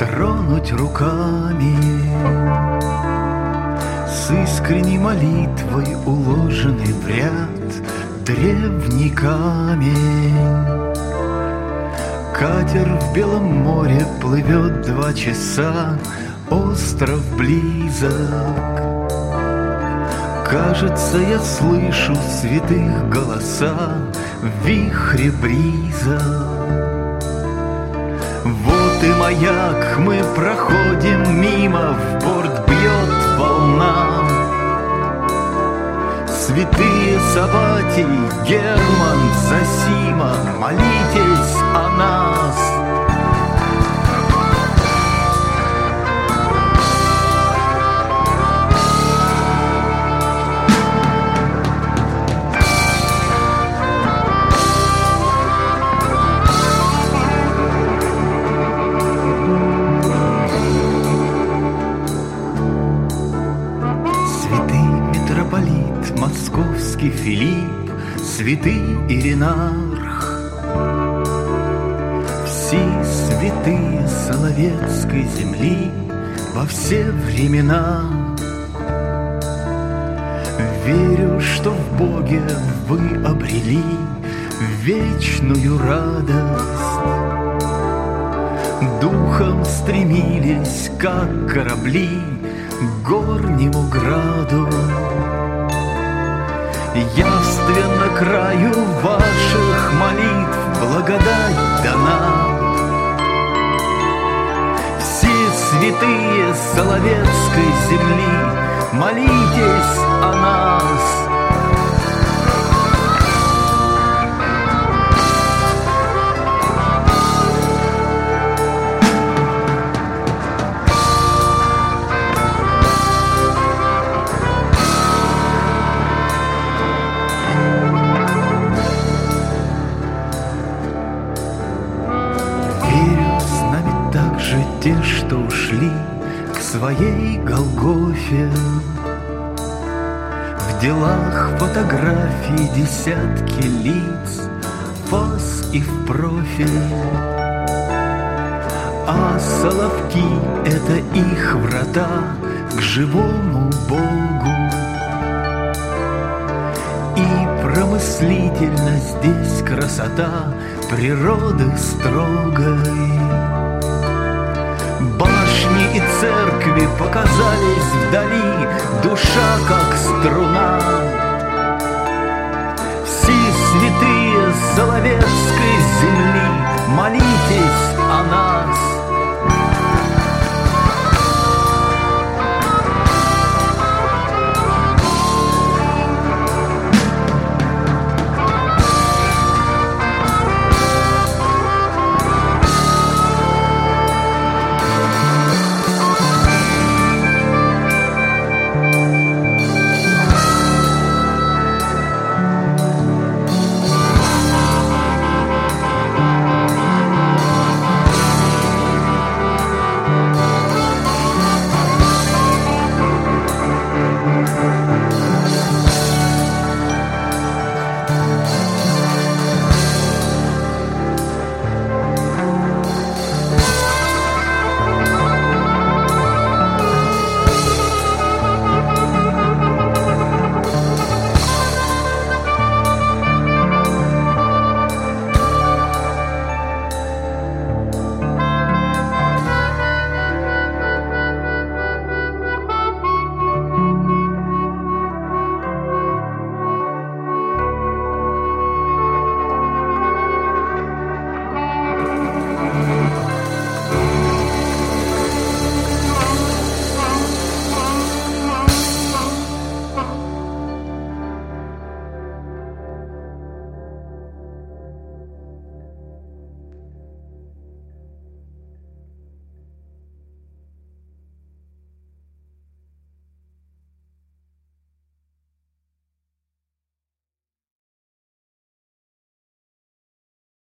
тронуть руками, с искренней молитвой уложенный в ряд древний камень. Катер в Белом море плывет 2 часа, остров близок. Кажется, я слышу святых голоса в вихре бриза. Вот и маяк, мы проходим мимо, в борт бьет волна. Святые Саватий, Герман, Зосима, молитесь о нас. Московский Филипп, святый Иринарх, все святые Соловецкой земли во все времена. Верю, что в Боге вы обрели вечную радость, духом стремились, как корабли, к горнему граду. Явственно краю ваших молитв благодать дана. Все святые Соловецкой земли, молитесь о нас. Те, что ушли к своей Голгофе, в делах фотографий десятки лиц, фас и в профиль. А Соловки — это их врата к живому Богу. И промыслительно здесь красота природы строгой. Башни и церкви показались вдали, душа как струна. Все святые Соловецкой земли, молитесь о нас.